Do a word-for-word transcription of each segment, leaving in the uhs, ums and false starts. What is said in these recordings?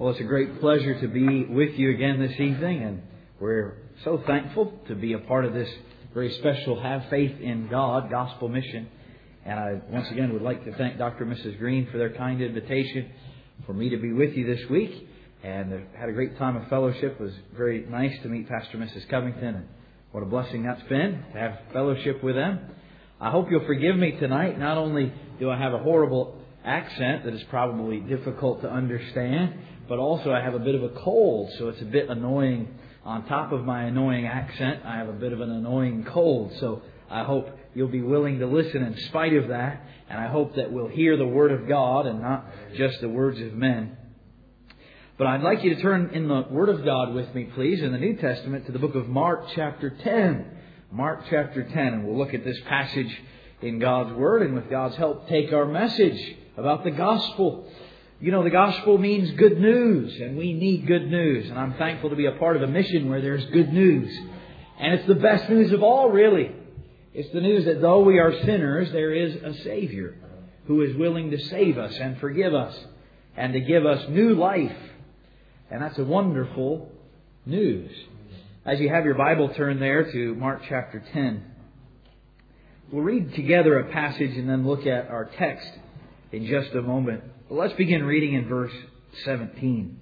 Well, it's a great pleasure to be with you again this evening, and we're so thankful to be a part of this very special Have Faith in God gospel mission. And I once again would like to thank Doctor and Missus Green for their kind invitation for me to be with you this week. And I had a great time of fellowship. It was very nice to meet Pastor and Missus Covington, and what a blessing that's been to have fellowship with them. I hope you'll forgive me tonight. Not only do I have a horrible accent that is probably difficult to understand, but also I have a bit of a cold, so it's a bit annoying. On top of my annoying accent, I have a bit of an annoying cold. So I hope you'll be willing to listen in spite of that. And I hope that we'll hear the Word of God and not just the words of men. But I'd like you to turn in the Word of God with me, please, in the New Testament to the book of Mark chapter ten. Mark chapter ten. And we'll look at this passage in God's Word and with God's help take our message about the gospel. You know, the gospel means good news, and we need good news. And I'm thankful to be a part of a mission where there's good news. And it's the best news of all, really. It's the news that though we are sinners, there is a Savior who is willing to save us and forgive us and to give us new life. And that's a wonderful news. As you have your Bible turned there to Mark chapter ten, we'll read together a passage and then look at our text in just a moment. But let's begin reading in verse seventeen.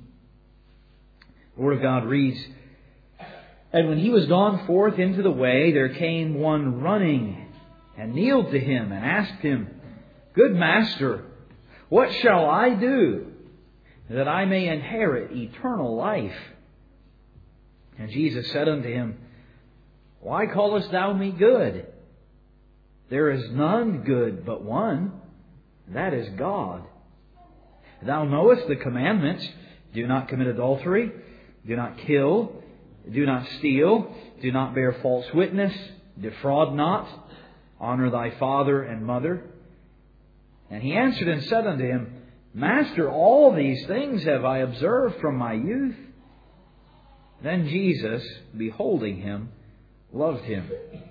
The Word of God reads, "And when he was gone forth into the way, there came one running, and kneeled to him, and asked him, Good Master, what shall I do, that I may inherit eternal life? And Jesus said unto him, Why callest thou me good? There is none good but one, that is God. Thou knowest the commandments. Do not commit adultery. Do not kill. Do not steal. Do not bear false witness. Defraud not. Honor thy father and mother. And he answered and said unto him, Master, all these things have I observed from my youth. Then Jesus, beholding him, loved him,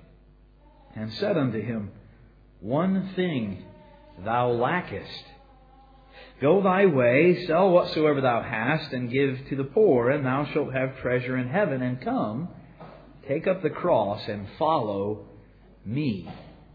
and said unto him, One thing thou lackest. Go thy way, sell whatsoever thou hast, and give to the poor, and thou shalt have treasure in heaven. And come, take up the cross, and follow me.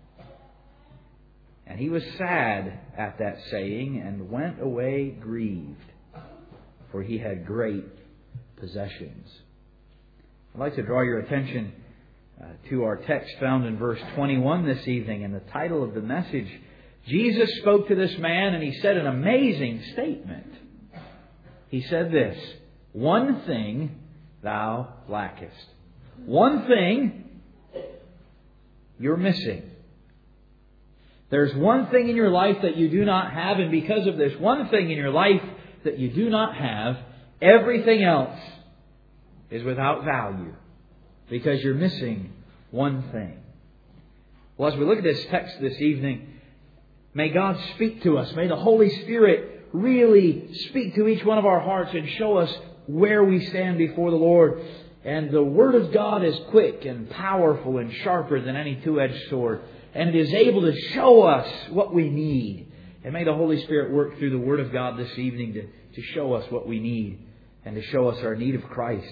And he was sad at that saying, and went away grieved, for he had great possessions." I'd like to draw your attention uh, to our text found in verse twenty-one this evening, and the title of the message. Jesus spoke to this man and he said an amazing statement. He said this, One thing thou lackest. One thing you're missing. There's one thing in your life that you do not have, and because of this one thing in your life that you do not have, everything else is without value because you're missing one thing. Well, as we look at this text this evening, may God speak to us. May the Holy Spirit really speak to each one of our hearts and show us where we stand before the Lord. And the Word of God is quick and powerful and sharper than any two-edged sword. And it is able to show us what we need. And may the Holy Spirit work through the Word of God this evening to, to show us what we need and to show us our need of Christ.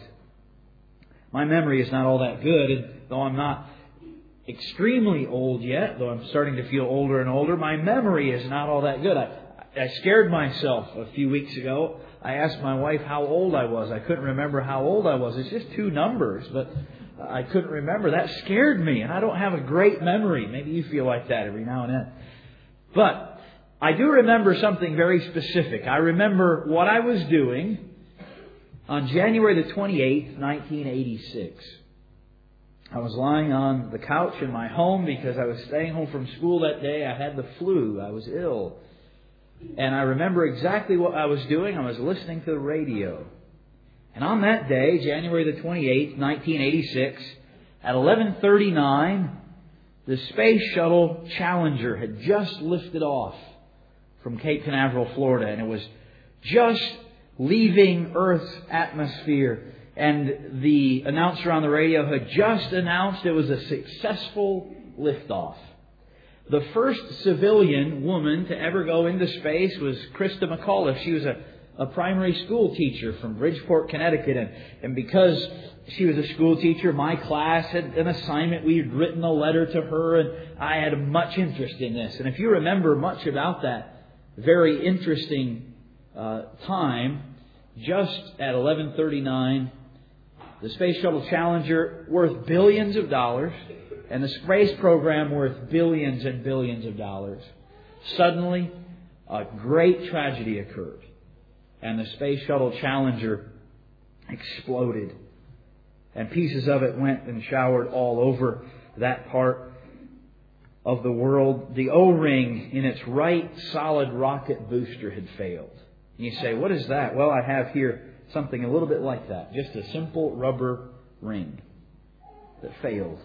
My memory is not all that good, and though I'm not extremely old yet, though I'm starting to feel older and older, my memory is not all that good. I, I scared myself a few weeks ago. I asked my wife how old I was. I couldn't remember how old I was. It's just two numbers, but I couldn't remember. That scared me, and I don't have a great memory. Maybe you feel like that every now and then. But I do remember something very specific. I remember what I was doing on January the twenty-eighth, nineteen eighty-six. I was lying on the couch in my home because I was staying home from school that day. I had the flu. I was ill. And I remember exactly what I was doing. I was listening to the radio. And on that day, January the twenty-eighth, nineteen eighty-six, at eleven thirty-nine, the Space Shuttle Challenger had just lifted off from Cape Canaveral, Florida. And it was just leaving Earth's atmosphere. And the announcer on the radio had just announced it was a successful liftoff. The first civilian woman to ever go into space was Krista McAuliffe. She was a, a primary school teacher from Bridgeport, Connecticut. And, and because she was a school teacher, my class had an assignment. We had written a letter to her, and I had much interest in this. And if you remember much about that very interesting uh, time, just at eleven thirty-nine, the Space Shuttle Challenger, worth billions of dollars, and the space program worth billions and billions of dollars, suddenly a great tragedy occurred. And the Space Shuttle Challenger exploded. And pieces of it went and showered all over that part of the world. The O-ring in its right solid rocket booster had failed. And you say, what is that? Well, I have here something a little bit like that. Just a simple rubber ring that failed.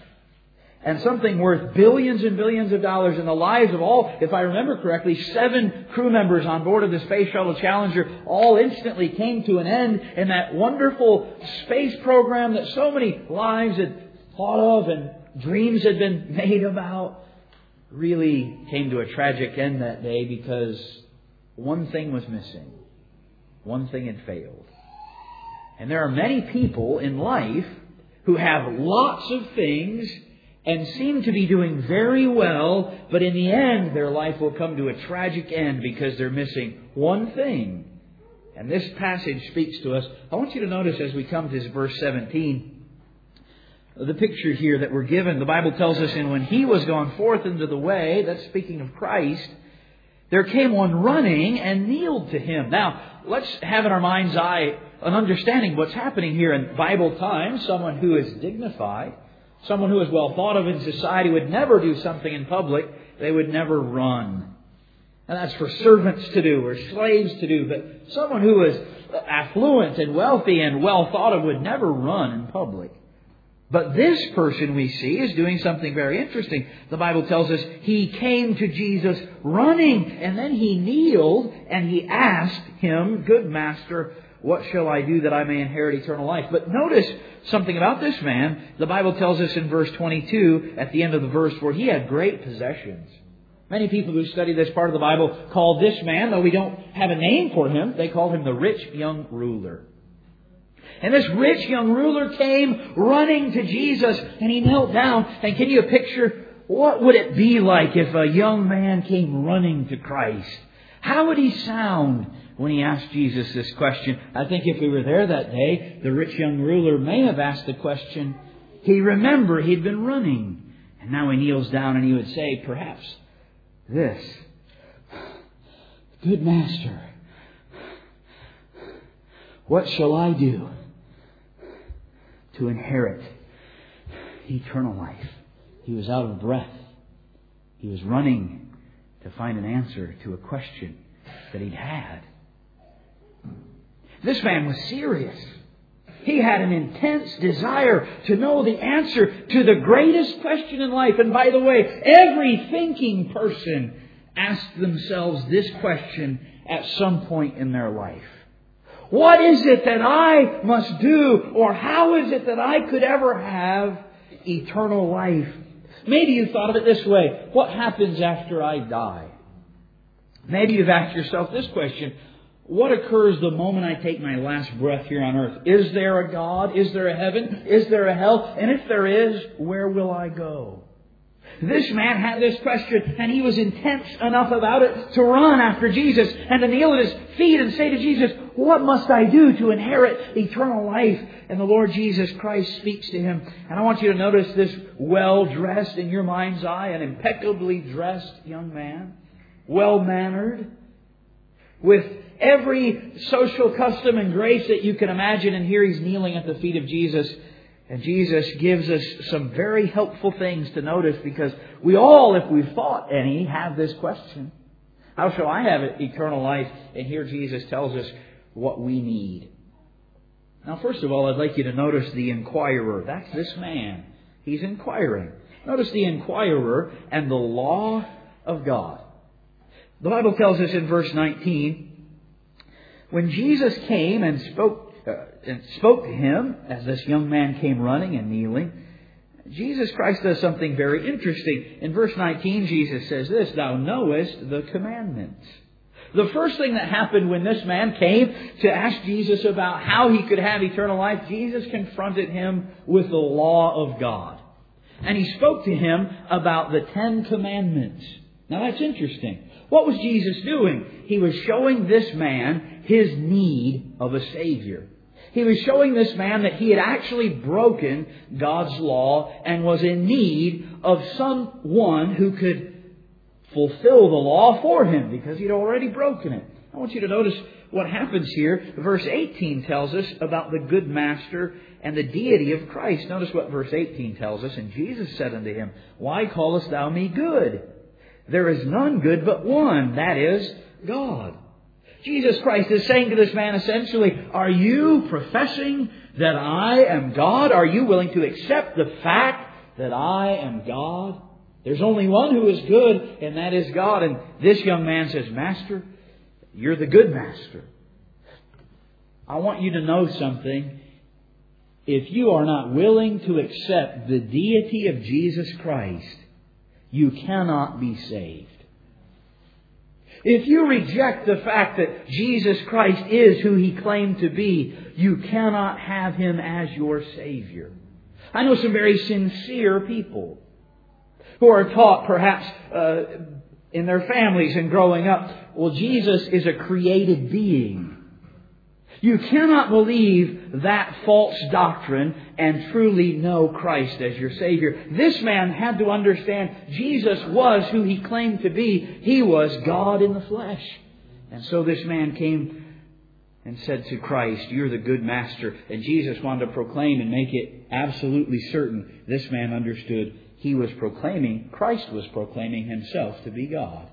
And something worth billions and billions of dollars in the lives of all, if I remember correctly, seven crew members on board of the Space Shuttle Challenger all instantly came to an end. And that wonderful space program that so many lives had thought of and dreams had been made about really came to a tragic end that day because one thing was missing. One thing had failed. And there are many people in life who have lots of things and seem to be doing very well, but in the end their life will come to a tragic end because they're missing one thing. And this passage speaks to us. I want you to notice as we come to verse seventeen, the picture here that we're given. The Bible tells us, and when He was gone forth into the way, that's speaking of Christ, there came one running and kneeled to Him. Now, let's have in our mind's eye an understanding of what's happening here in Bible times. Someone who is dignified, someone who is well thought of in society would never do something in public. They would never run. And that's for servants to do or slaves to do. But someone who is affluent and wealthy and well thought of would never run in public. But this person we see is doing something very interesting. The Bible tells us he came to Jesus running, and then he kneeled and he asked Him, "Good Master, what shall I do that I may inherit eternal life?" But notice something about this man. The Bible tells us in verse twenty-two, at the end of the verse, for he had great possessions. Many people who study this part of the Bible call this man, though we don't have a name for him, they call him the rich young ruler. And this rich young ruler came running to Jesus, and he knelt down. And can you picture what would it be like if a young man came running to Christ? How would he sound when he asked Jesus this question? I think if we were there that day, the rich young ruler may have asked the question. He remembered he'd been running. And now he kneels down and he would say, perhaps, this: "Good Master, what shall I do to inherit eternal life?" He was out of breath. He was running to find an answer to a question that he'd had. This man was serious. He had an intense desire to know the answer to the greatest question in life. And by the way, every thinking person asks themselves this question at some point in their life. What is it that I must do, or how is it that I could ever have eternal life? Maybe you thought of it this way: what happens after I die? Maybe you've asked yourself this question: what occurs the moment I take my last breath here on earth? Is there a God? Is there a heaven? Is there a hell? And if there is, where will I go? This man had this question, and he was intense enough about it to run after Jesus and to kneel at His feet and say to Jesus, "What must I do to inherit eternal life?" And the Lord Jesus Christ speaks to him. And I want you to notice this well-dressed, in your mind's eye, an impeccably dressed young man, well-mannered, with every social custom and grace that you can imagine. And here he's kneeling at the feet of Jesus. And Jesus gives us some very helpful things to notice, because we all, if we've thought any, have this question: how shall I have eternal life? And here Jesus tells us what we need. Now, first of all, I'd like you to notice the inquirer. That's this man. He's inquiring. Notice the inquirer and the law of God. The Bible tells us in verse nineteen, when Jesus came and spoke Uh, and spoke to him, as this young man came running and kneeling, Jesus Christ does something very interesting. In verse nineteen, Jesus says this: "Thou knowest the commandments." The first thing that happened when this man came to ask Jesus about how he could have eternal life, Jesus confronted him with the law of God. And He spoke to him about the Ten Commandments. Now that's interesting. What was Jesus doing? He was showing this man his need of a Savior. He was showing this man that he had actually broken God's law and was in need of someone who could fulfill the law for him because he'd already broken it. I want you to notice what happens here. Verse eighteen tells us about the good master and the deity of Christ. Notice what verse eighteen tells us. And Jesus said unto him, Why callest thou me good? There is none good but one, that is, God. Jesus Christ is saying to this man essentially, are you professing that I am God? Are you willing to accept the fact that I am God? There's only one who is good, and that is God. And this young man says, Master, you're the good master. I want you to know something. If you are not willing to accept the deity of Jesus Christ, you cannot be saved. If you reject the fact that Jesus Christ is who He claimed to be, you cannot have Him as your Savior. I know some very sincere people who are taught perhaps uh, in their families and growing up, well, Jesus is a created being. You cannot believe that false doctrine and truly know Christ as your Savior. This man had to understand Jesus was who He claimed to be. He was God in the flesh. And so this man came and said to Christ, you're the good master. And Jesus wanted to proclaim and make it absolutely certain this man understood he was proclaiming, Christ was proclaiming Himself to be God.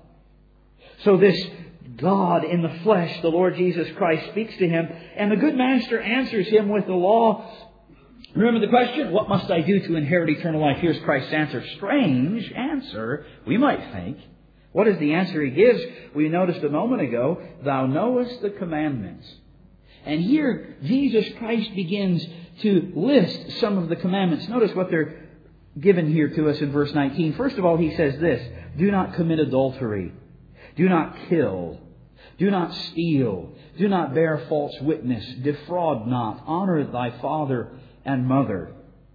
So this God in the flesh, the Lord Jesus Christ, speaks to him, and the good master answers him with the law. Remember the question, what must I do to inherit eternal life? Here's Christ's answer. Strange answer, we might think. What is the answer He gives? We noticed a moment ago, thou knowest the commandments. And here Jesus Christ begins to list some of the commandments. Notice what they're given here to us in verse nineteen. First of all, He says this, do not commit adultery. Do not kill. Do not steal. Do not bear false witness. Defraud not. Honor thy father and mother.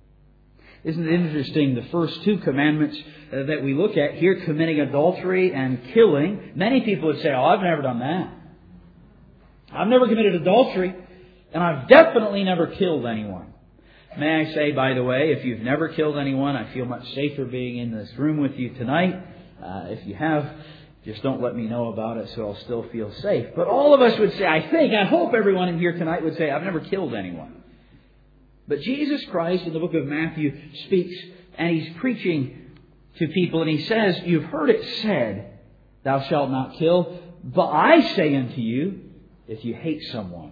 Isn't it interesting? The first two commandments uh, that we look at here, committing adultery and killing. Many people would say, oh, I've never done that. I've never committed adultery. And I've definitely never killed anyone. May I say, by the way, if you've never killed anyone, I feel much safer being in this room with you tonight. Uh, if you have, just don't let me know about it so I'll still feel safe. But all of us would say, I think, I hope everyone in here tonight would say, I've never killed anyone. But Jesus Christ in the book of Matthew speaks and He's preaching to people and He says, you've heard it said, thou shalt not kill. But I say unto you, if you hate someone,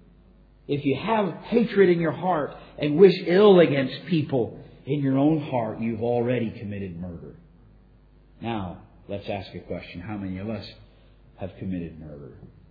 if you have hatred in your heart and wish ill against people in your own heart, you've already committed murder. Now, let's ask a question. How many of us have committed murder?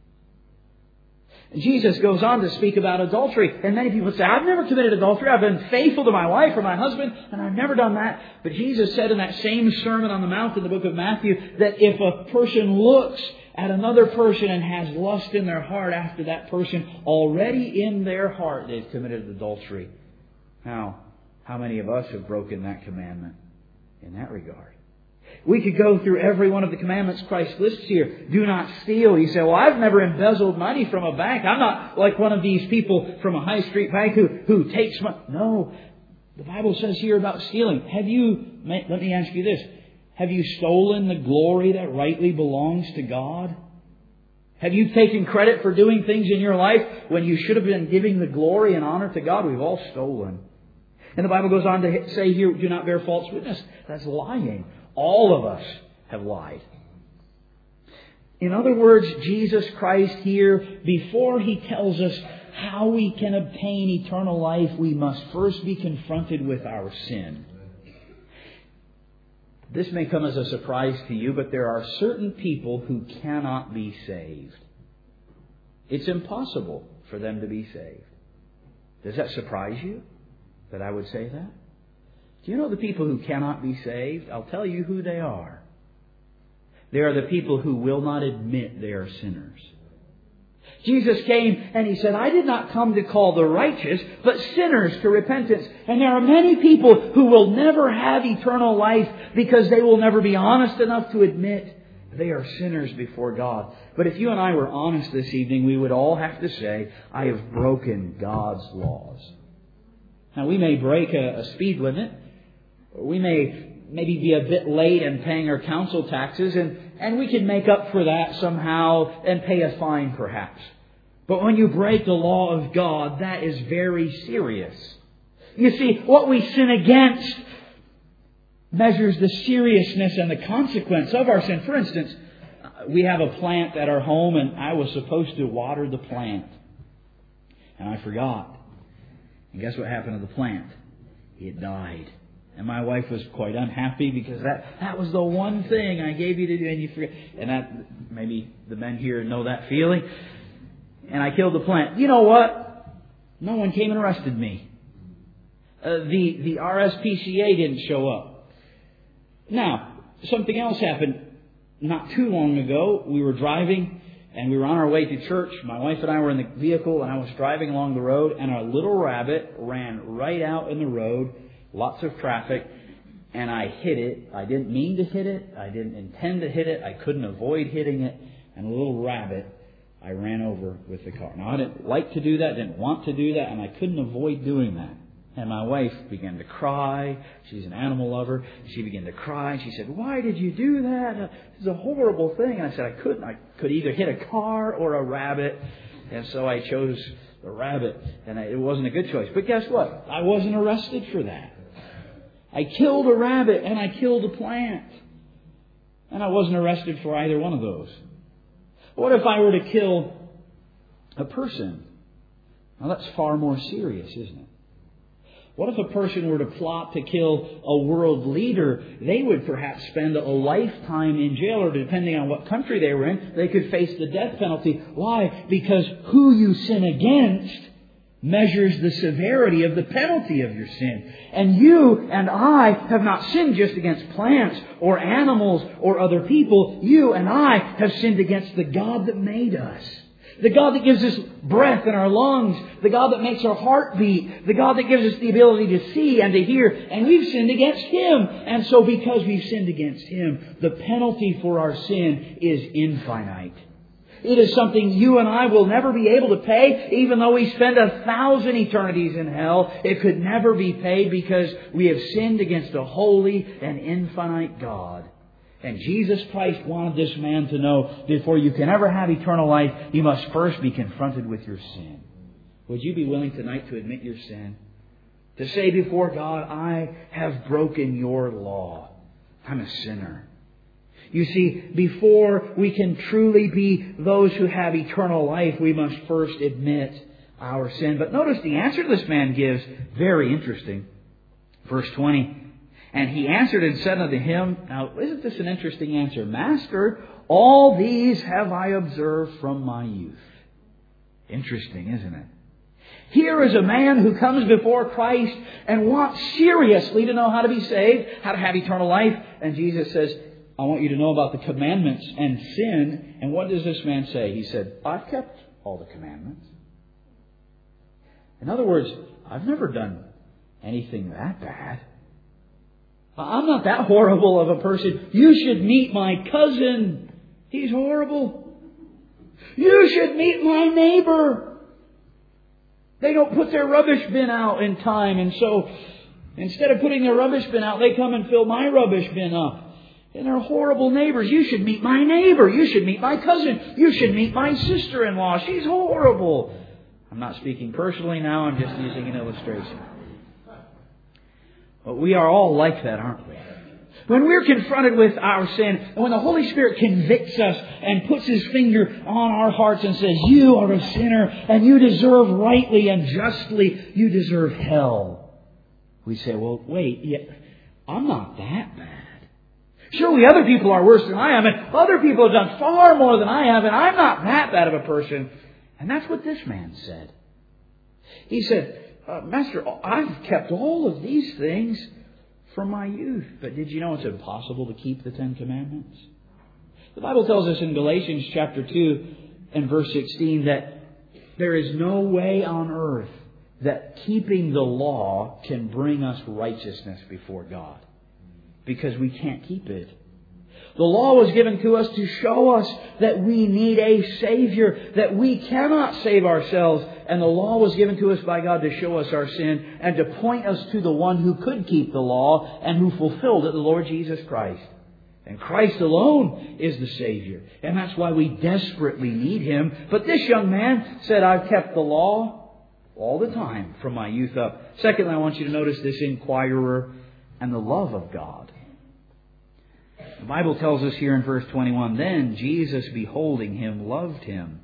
And Jesus goes on to speak about adultery. And many people say, I've never committed adultery. I've been faithful to my wife or my husband, and I've never done that. But Jesus said in that same Sermon on the Mount in the book of Matthew that if a person looks at another person and has lust in their heart after that person, already in their heart they've committed adultery. Now, how many of us have broken that commandment in that regard? We could go through every one of the commandments Christ lists here. Do not steal. You say, well, I've never embezzled money from a bank. I'm not like one of these people from a high street bank who, who takes money. No. The Bible says here about stealing. Have you, let me ask you this. Have you stolen the glory that rightly belongs to God? Have you taken credit for doing things in your life when you should have been giving the glory and honor to God? We've all stolen. And the Bible goes on to say here, do not bear false witness. That's lying. All of us have lied. In other words, Jesus Christ here, before He tells us how we can obtain eternal life, we must first be confronted with our sin. This may come as a surprise to you, but there are certain people who cannot be saved. It's impossible for them to be saved. Does that surprise you that I would say that? Do you know the people who cannot be saved? I'll tell you who they are. They are the people who will not admit they are sinners. Jesus came and He said, I did not come to call the righteous, but sinners to repentance. And there are many people who will never have eternal life because they will never be honest enough to admit they are sinners before God. But if you and I were honest this evening, we would all have to say, I have broken God's laws. Now, we may break a, a speed limit. We may maybe be a bit late in paying our council taxes, and, and we can make up for that somehow and pay a fine perhaps. But when you break the law of God, that is very serious. You see, what we sin against measures the seriousness and the consequence of our sin. For instance, we have a plant at our home, and I was supposed to water the plant. And I forgot. And guess what happened to the plant? It died. And my wife was quite unhappy because that, that was the one thing I gave you to do and you forget. And that, maybe the men here know that feeling. And I killed the plant. You know what? No one came and arrested me. Uh, the, the R S P C A didn't show up. Now, something else happened not too long ago. We were driving and we were on our way to church. My wife and I were in the vehicle and I was driving along the road, and a little rabbit ran right out in the road. Lots of traffic. And I hit it. I didn't mean to hit it. I didn't intend to hit it. I couldn't avoid hitting it. And a little rabbit I ran over with the car. Now, I didn't like to do that, didn't want to do that, and I couldn't avoid doing that. And my wife began to cry. She's an animal lover. She began to cry. She said, why did you do that? This is a horrible thing. And I said, I couldn't. I could either hit a car or a rabbit. And so I chose the rabbit. And it wasn't a good choice. But guess what? I wasn't arrested for that. I killed a rabbit and I killed a plant. And I wasn't arrested for either one of those. What if I were to kill a person? Now that's far more serious, isn't it? What if a person were to plot to kill a world leader? They would perhaps spend a lifetime in jail, or depending on what country they were in, they could face the death penalty. Why? Because who you sin against measures the severity of the penalty of your sin. And you and I have not sinned just against plants or animals or other people. You and I have sinned against the God that made us. The God that gives us breath in our lungs. The God that makes our heart beat. The God that gives us the ability to see and to hear. And we've sinned against Him. And so because we've sinned against Him, the penalty for our sin is infinite. It is something you and I will never be able to pay. Even though we spend a thousand eternities in hell, it could never be paid because we have sinned against a holy and infinite God. And Jesus Christ wanted this man to know, before you can ever have eternal life, you must first be confronted with your sin. Would you be willing tonight to admit your sin? To say before God, I have broken your law. I'm a sinner. You see, before we can truly be those who have eternal life, we must first admit our sin. But notice the answer this man gives, very interesting. Verse twenty. And he answered and said unto him, now isn't this an interesting answer? Master, all these have I observed from my youth. Interesting, isn't it? Here is a man who comes before Christ and wants seriously to know how to be saved, how to have eternal life. And Jesus says, I want you to know about the commandments and sin. And what does this man say? He said, I've kept all the commandments. In other words, I've never done anything that bad. I'm not that horrible of a person. You should meet my cousin. He's horrible. You should meet my neighbor. They don't put their rubbish bin out in time. And so instead of putting their rubbish bin out, they come and fill my rubbish bin up. And they're horrible neighbors. You should meet my neighbor. You should meet my cousin. You should meet my sister-in-law. She's horrible. I'm not speaking personally now. I'm just using an illustration. But we are all like that, aren't we? When we're confronted with our sin, and when the Holy Spirit convicts us and puts His finger on our hearts and says, you are a sinner and you deserve rightly and justly, you deserve hell. We say, well, wait, yeah, I'm not that bad. Surely other people are worse than I am, and other people have done far more than I have, and I'm not that bad of a person. And that's what this man said. He said, Uh, Master, I've kept all of these things from my youth. But did you know it's impossible to keep the Ten Commandments? The Bible tells us in Galatians chapter two and verse sixteen that there is no way on earth that keeping the law can bring us righteousness before God, because we can't keep it. The law was given to us to show us that we need a Savior, that we cannot save ourselves. And the law was given to us by God to show us our sin and to point us to the one who could keep the law and who fulfilled it, the Lord Jesus Christ. And Christ alone is the Savior. And that's why we desperately need Him. But this young man said, I've kept the law all the time from my youth up. Secondly, I want you to notice this inquirer and the love of God. The Bible tells us here in verse twenty-one, then Jesus, beholding him, loved him.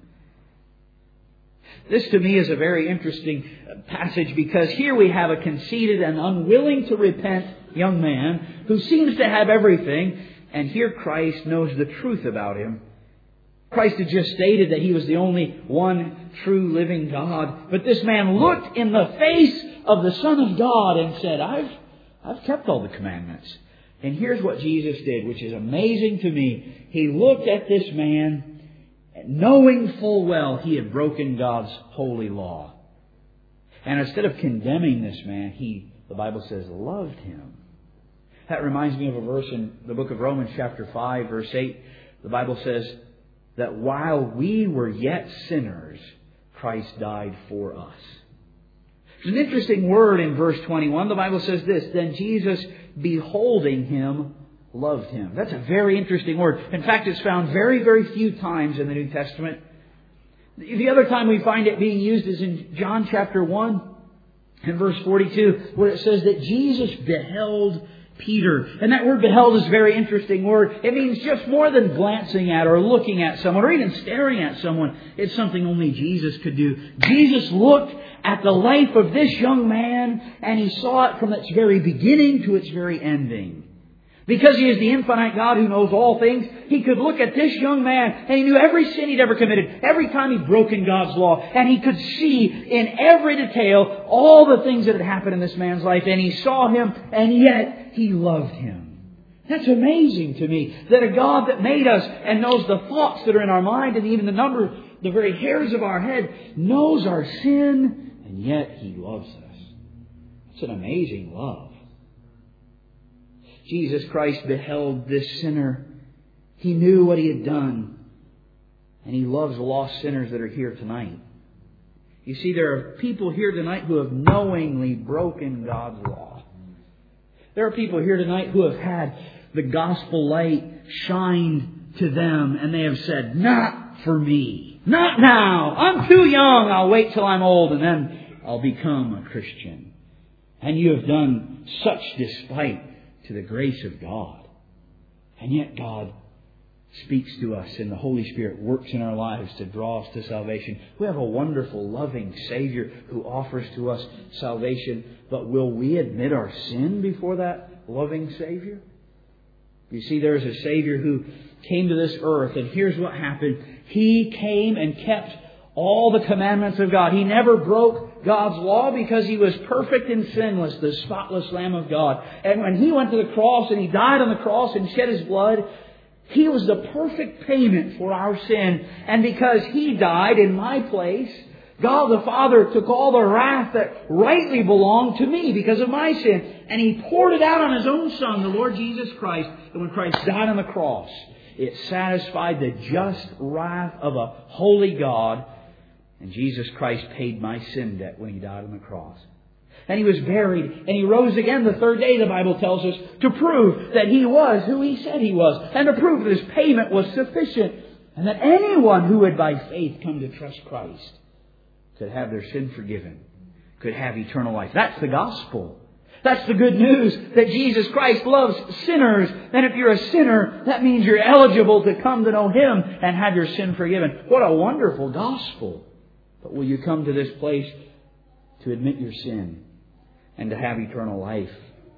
This to me is a very interesting passage, because here we have a conceited and unwilling to repent young man who seems to have everything, and here Christ knows the truth about him. Christ had just stated that He was the only one true living God. But this man looked in the face of the Son of God and said, I've, I've kept all the commandments. And here's what Jesus did, which is amazing to me. He looked at this man, knowing full well he had broken God's holy law. And instead of condemning this man, He, the Bible says, loved him. That reminds me of a verse in the book of Romans chapter five, verse eight. The Bible says that while we were yet sinners, Christ died for us. There's an interesting word in verse twenty-one. The Bible says this, then Jesus, beholding him, loved him. That's a very interesting word. In fact, it's found very, very few times in the New Testament. The other time we find it being used is in John chapter one and verse forty-two, where it says that Jesus beheld Peter. And that word beheld is a very interesting word. It means just more than glancing at or looking at someone or even staring at someone. It's something only Jesus could do. Jesus looked at the life of this young man and He saw it from its very beginning to its very ending. Because He is the infinite God who knows all things, He could look at this young man and He knew every sin he'd ever committed, every time he'd broken God's law, and He could see in every detail all the things that had happened in this man's life, and He saw him, and yet He loved him. That's amazing to me, that a God that made us and knows the thoughts that are in our mind and even the number, the very hairs of our head, knows our sin, and yet He loves us. It's an amazing love. Jesus Christ beheld this sinner. He knew what he had done. And He loves lost sinners that are here tonight. You see, there are people here tonight who have knowingly broken God's law. There are people here tonight who have had the gospel light shine to them, and they have said, not for me. Not now. I'm too young. I'll wait till I'm old and then I'll become a Christian. And you have done such despite to the grace of God. And yet God speaks to us, and the Holy Spirit works in our lives to draw us to salvation. We have a wonderful, loving Savior who offers to us salvation. But will we admit our sin before that loving Savior? You see, there is a Savior who came to this earth, and here's what happened. He came and kept all the commandments of God. He never broke God's law because He was perfect and sinless, the spotless Lamb of God. And when He went to the cross and He died on the cross and shed His blood, He was the perfect payment for our sin. And because He died in my place, God the Father took all the wrath that rightly belonged to me because of my sin, and He poured it out on His own Son, the Lord Jesus Christ. And when Christ died on the cross, it satisfied the just wrath of a holy God. And Jesus Christ paid my sin debt when He died on the cross. And He was buried, and He rose again the third day, the Bible tells us, to prove that He was who He said He was, and to prove that His payment was sufficient, and that anyone who would by faith come to trust Christ could have their sin forgiven, could have eternal life. That's the gospel. That's the good news, that Jesus Christ loves sinners. And if you're a sinner, that means you're eligible to come to know Him and have your sin forgiven. What a wonderful gospel. But will you come to this place to admit your sin and to have eternal life?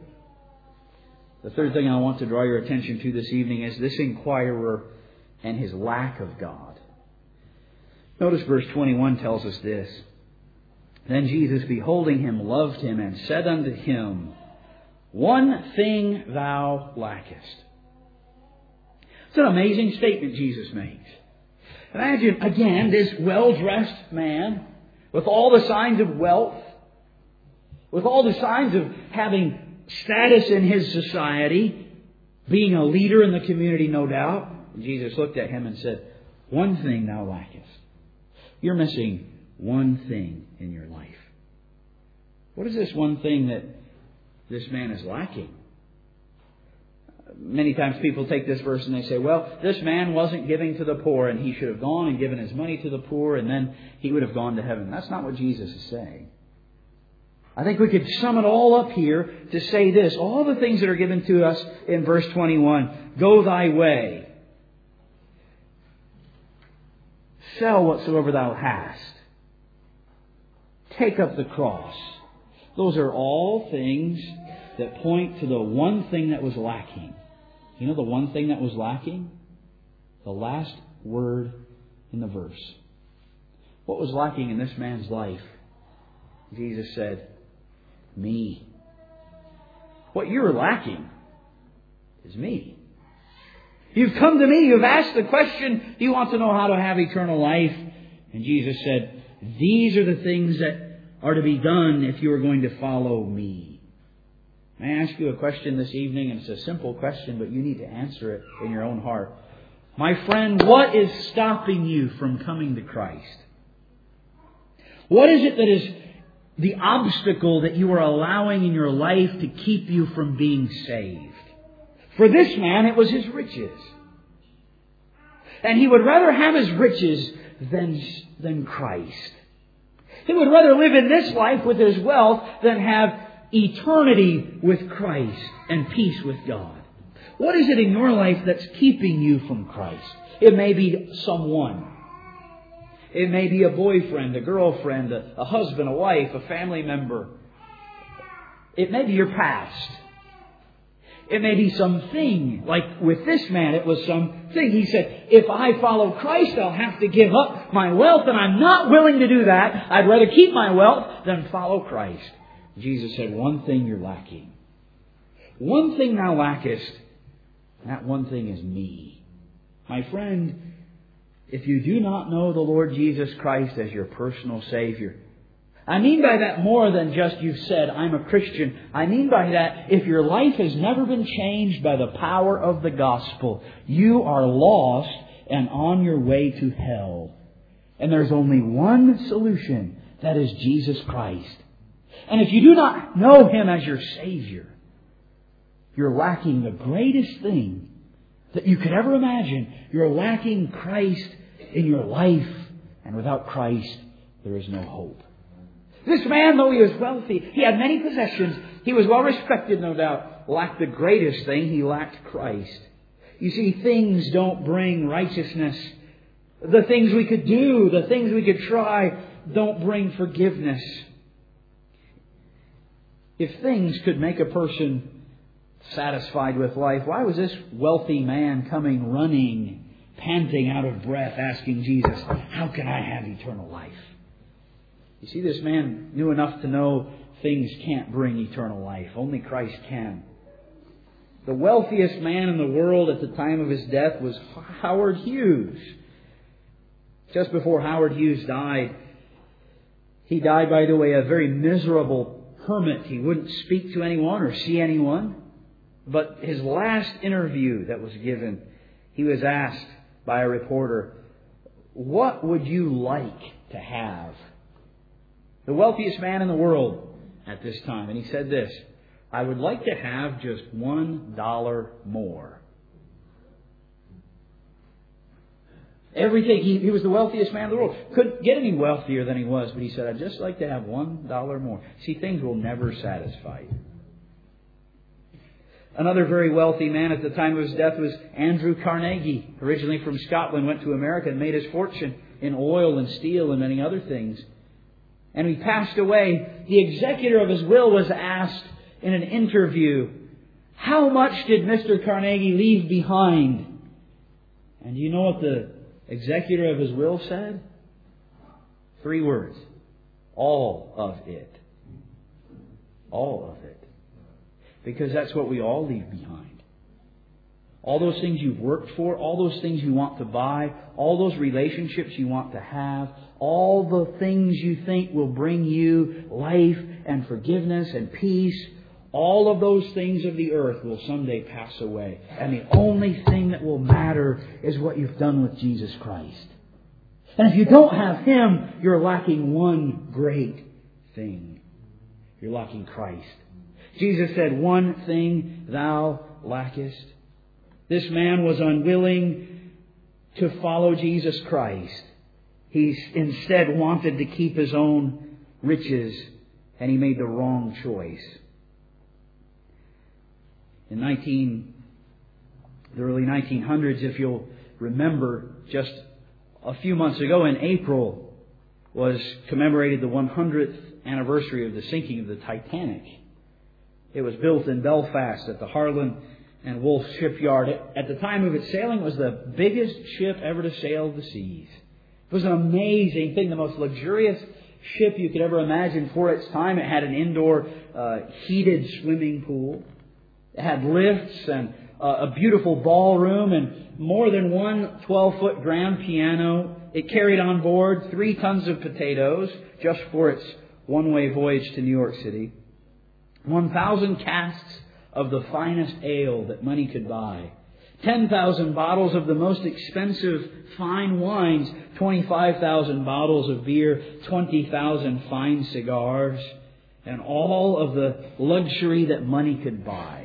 The third thing I want to draw your attention to this evening is this inquirer and his lack of God. Notice verse twenty-one tells us this. Then Jesus, beholding him, loved him and said unto him, one thing thou lackest. It's an amazing statement Jesus makes. Imagine, again, this well-dressed man with all the signs of wealth, with all the signs of having status in his society, being a leader in the community, no doubt. Jesus looked at him and said, "One thing thou lackest." You're missing one thing in your life. What is this one thing that this man is lacking? Many times people take this verse and they say, well, this man wasn't giving to the poor and he should have gone and given his money to the poor and then he would have gone to heaven. That's not what Jesus is saying. I think we could sum it all up here to say this. All the things that are given to us in verse twenty-one. Go thy way. Sell whatsoever thou hast. Take up the cross. Those are all things that point to the one thing that was lacking. You know the one thing that was lacking? The last word in the verse. What was lacking in this man's life? Jesus said, me. What you're lacking is me. You've come to me, you've asked the question, do you want to know how to have eternal life? And Jesus said, these are the things that are to be done if you are going to follow me. May I ask you a question this evening? And it's a simple question, but you need to answer it in your own heart. My friend, what is stopping you from coming to Christ? What is it that is the obstacle that you are allowing in your life to keep you from being saved? For this man, it was his riches. And he would rather have his riches than, than Christ. He would rather live in this life with his wealth than have eternity with Christ and peace with God. What is it in your life that's keeping you from Christ? It may be someone. It may be a boyfriend, a girlfriend, a, a husband, a wife, a family member. It may be your past. It may be something. Like with this man, it was something. He said, if I follow Christ, I'll have to give up my wealth, and I'm not willing to do that. I'd rather keep my wealth than follow Christ. Jesus said, one thing you're lacking. One thing thou lackest. That one thing is me. My friend, if you do not know the Lord Jesus Christ as your personal Savior, I mean by that more than just you've said, I'm a Christian. I mean by that, if your life has never been changed by the power of the gospel, you are lost and on your way to hell. And there's only one solution. That is Jesus Christ. And if you do not know Him as your Savior, you're lacking the greatest thing that you could ever imagine. You're lacking Christ in your life. And without Christ, there is no hope. This man, though he was wealthy, he had many possessions, he was well respected, no doubt, lacked the greatest thing. He lacked Christ. You see, things don't bring righteousness. The things we could do, the things we could try, don't bring forgiveness. If things could make a person satisfied with life, why was this wealthy man coming running, panting out of breath, asking Jesus, how can I have eternal life? You see, this man knew enough to know things can't bring eternal life. Only Christ can. The wealthiest man in the world at the time of his death was Howard Hughes. Just before Howard Hughes died, he died, by the way, a very miserable hermit. He wouldn't speak to anyone or see anyone. But his last interview that was given, he was asked by a reporter, what would you like to have? The wealthiest man in the world at this time. And he said this, I would like to have just one dollar more. Everything, he, he was the wealthiest man in the world. Couldn't get any wealthier than he was, but he said, I'd just like to have one dollar more. See, things will never satisfy you. Another very wealthy man at the time of his death was Andrew Carnegie. Originally from Scotland, went to America and made his fortune in oil and steel and many other things. And he passed away. The executor of his will was asked in an interview, how much did Mister Carnegie leave behind? And do you know what the executor of his will said? Three words. All of it. All of it. Because that's what we all leave behind. all those things you've worked for, all those things you want to buy, all those relationships you want to have, all the things you think will bring you life and forgiveness and peace, all of those things of the earth will someday pass away. And the only thing that will matter is what you've done with Jesus Christ. And if you don't have Him, you're lacking one great thing. You're lacking Christ. Jesus said, "One thing thou lackest." This man was unwilling to follow Jesus Christ. He instead wanted to keep his own riches, and he made the wrong choice. In nineteen, the early nineteen hundreds, if you'll remember, just a few months ago in April was commemorated the one hundredth anniversary of the sinking of the Titanic. It was built in Belfast at the Harland and Wolff shipyard. At the time of its sailing, it was the biggest ship ever to sail the seas. It was an amazing thing, the most luxurious ship you could ever imagine for its time. It had an indoor uh, heated swimming pool. It had lifts and uh, a beautiful ballroom and more than one twelve-foot grand piano. It carried on board three tons of potatoes just for its one-way voyage to New York City. one thousand casks of the finest ale that money could buy. ten thousand bottles of the most expensive fine wines. twenty-five thousand bottles of beer. twenty thousand fine cigars. And all of the luxury that money could buy.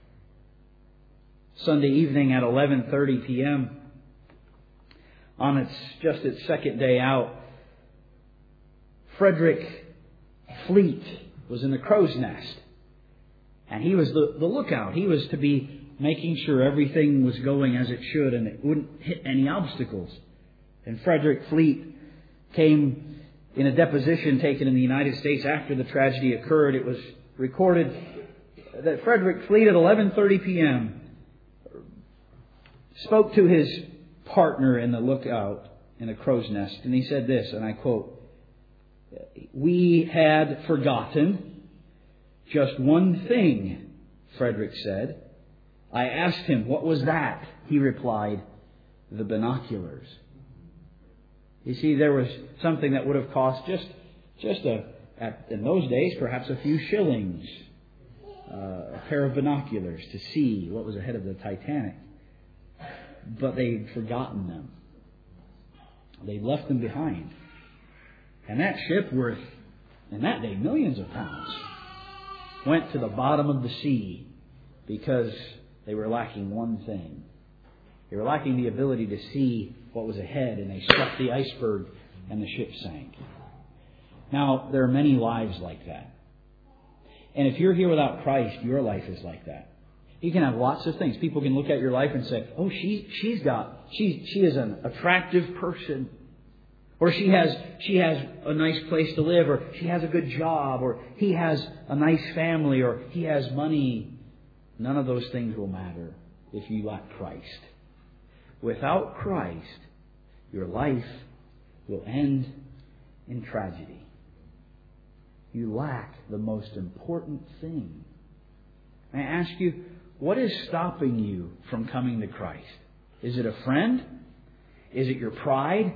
Sunday evening at eleven thirty p.m. on its just its second day out, Frederick Fleet was in the crow's nest. And he was the, the lookout. He was to be making sure everything was going as it should and it wouldn't hit any obstacles. And Frederick Fleet came in a deposition taken in the United States after the tragedy occurred. It was recorded that Frederick Fleet at eleven thirty p.m. spoke to his partner in the lookout in the crow's nest. And he said this, and I quote, "We had forgotten just one thing," Frederick said. "I asked him, 'What was that?' He replied, 'The binoculars.'" You see, there was something that would have cost just, just a, at, in those days, perhaps a few shillings. Uh, a pair of binoculars to see what was ahead of the Titanic. But they'd forgotten them. They'd left them behind. And that ship, worth, in that day, millions of pounds, went to the bottom of the sea because they were lacking one thing. They were lacking the ability to see what was ahead, and they struck the iceberg and the ship sank. Now, there are many lives like that. And if you're here without Christ, your life is like that. You can have lots of things. People can look at your life and say, "Oh, she she's got she she is an attractive person." Or she has she has a nice place to live, or she has a good job, or he has a nice family, or he has money. None of those things will matter if you lack Christ. Without Christ, your life will end in tragedy. You lack the most important thing. May I ask you, what is stopping you from coming to Christ? Is it a friend? Is it your pride?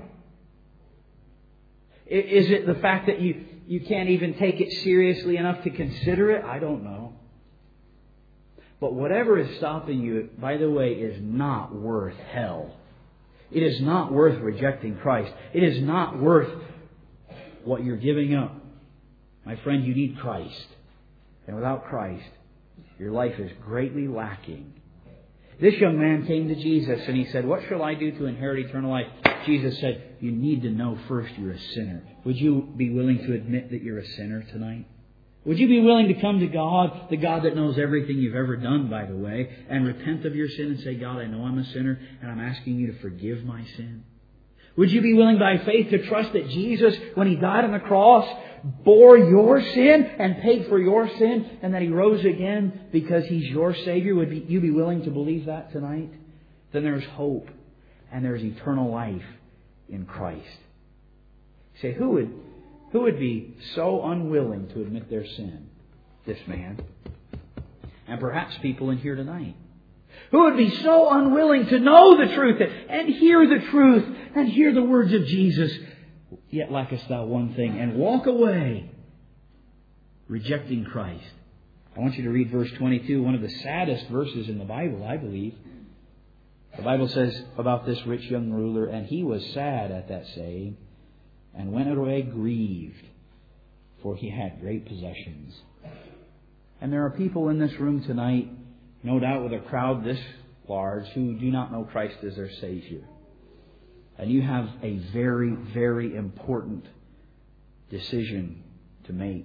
Is it the fact that you, you can't even take it seriously enough to consider it? I don't know. But whatever is stopping you, by the way, is not worth hell. It is not worth rejecting Christ. It is not worth what you're giving up. My friend, you need Christ. And without Christ, your life is greatly lacking. This young man came to Jesus and he said, "What shall I do to inherit eternal life?" Jesus said, "You need to know first you're a sinner." Would you be willing to admit that you're a sinner tonight? Would you be willing to come to God, the God that knows everything you've ever done, by the way, and repent of your sin and say, "God, I know I'm a sinner and I'm asking you to forgive my sin"? Would you be willing by faith to trust that Jesus, when He died on the cross, bore your sin and paid for your sin, and that He rose again because He's your Savior? Would you be willing to believe that tonight? Then there's hope and there's eternal life in Christ. You say, who would, who would be so unwilling to admit their sin? This man. And perhaps people in here tonight. Who would be so unwilling to know the truth and hear the truth and hear the words of Jesus, yet lackest thou one thing, and walk away rejecting Christ. I want you to read verse twenty-two, one of the saddest verses in the Bible, I believe. The Bible says about this rich young ruler, and he was sad at that saying, and went away grieved, for he had great possessions. And there are people in this room tonight, no doubt with a crowd this large, who do not know Christ as their Savior. And you have a very, very important decision to make.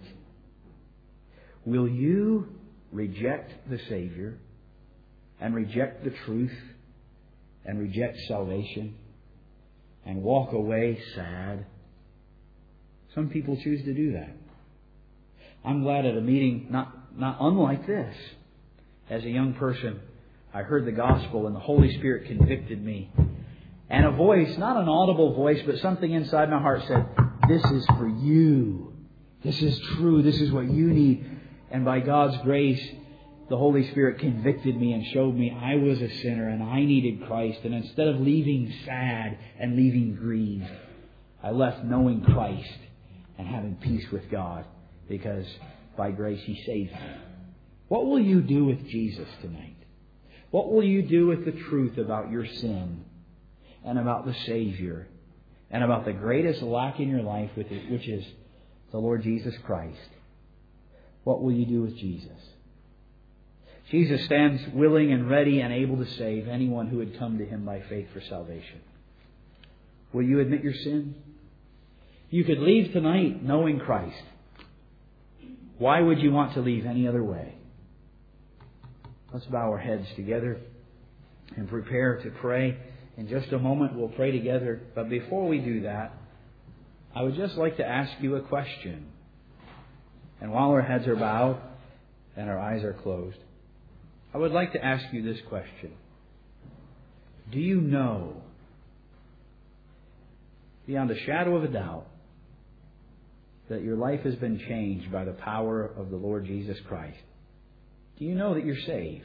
Will you reject the Savior and reject the truth and reject salvation and walk away sad? Some people choose to do that. I'm glad at a meeting not, not unlike this. As a young person, I heard the gospel and the Holy Spirit convicted me. And a voice, not an audible voice, but something inside my heart said, this is for you. This is true. This is what you need. And by God's grace, the Holy Spirit convicted me and showed me I was a sinner and I needed Christ. And instead of leaving sad and leaving grieved, I left knowing Christ and having peace with God, because by grace He saved me. What will you do with Jesus tonight? What will you do with the truth about your sin and about the Savior and about the greatest lack in your life, which is the Lord Jesus Christ? What will you do with Jesus? Jesus stands willing and ready and able to save anyone who would come to Him by faith for salvation. Will you admit your sin? You could leave tonight knowing Christ. Why would you want to leave any other way? Let's bow our heads together and prepare to pray. In just a moment we'll pray together. But before we do that, I would just like to ask you a question. And while our heads are bowed and our eyes are closed, I would like to ask you this question. Do you know, beyond a shadow of a doubt, that your life has been changed by the power of the Lord Jesus Christ? Do you know that you're saved?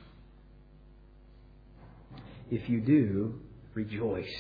If you do, rejoice.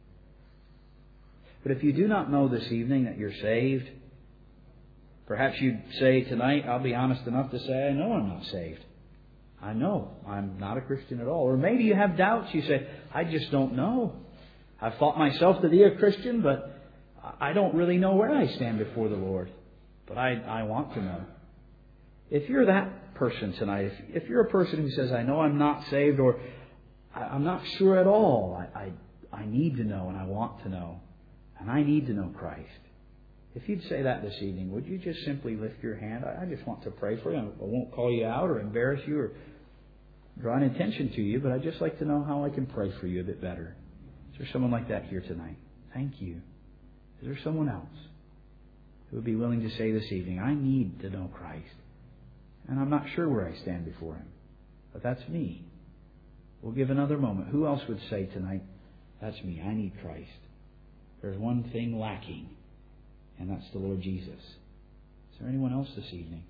But if you do not know this evening that you're saved, perhaps you'd say tonight, I'll be honest enough to say, I know I'm not saved. I know I'm not a Christian at all. Or maybe you have doubts. You say, I just don't know. I've thought myself to be a Christian, but I don't really know where I stand before the Lord. But I, I want to know. If you're that person tonight, if, if you're a person who says, I know I'm not saved, or I, I'm not sure at all, I, I, I need to know and I want to know, and I need to know Christ. If you'd say that this evening, would you just simply lift your hand? I, I just want to pray for you. I won't call you out or embarrass you or draw an attention to you, but I'd just like to know how I can pray for you a bit better. Is there someone like that here tonight? Thank you. Is there someone else who would be willing to say this evening, I need to know Christ, and I'm not sure where I stand before Him, but that's me. We'll give another moment. Who else would say tonight, that's me, I need Christ. There's one thing lacking, and that's the Lord Jesus. Is there anyone else this evening?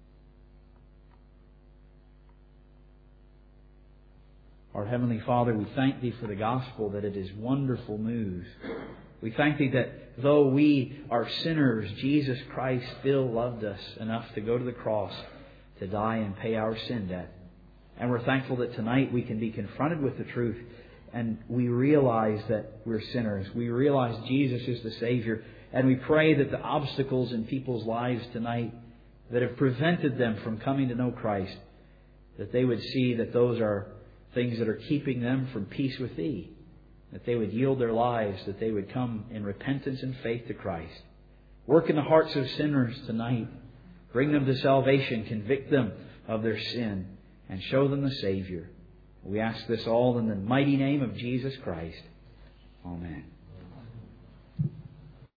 Our Heavenly Father, we thank Thee for the gospel, that it is wonderful news. We thank Thee that though we are sinners, Jesus Christ still loved us enough to go to the cross to die and pay our sin debt. And we're thankful that tonight we can be confronted with the truth and we realize that we're sinners. We realize Jesus is the Savior. And we pray that the obstacles in people's lives tonight that have prevented them from coming to know Christ, that they would see that those are things that are keeping them from peace with Thee. That they would yield their lives, that they would come in repentance and faith to Christ. Work in the hearts of sinners tonight. Bring them to salvation. Convict them of their sin. And show them the Savior. We ask this all in the mighty name of Jesus Christ. Amen.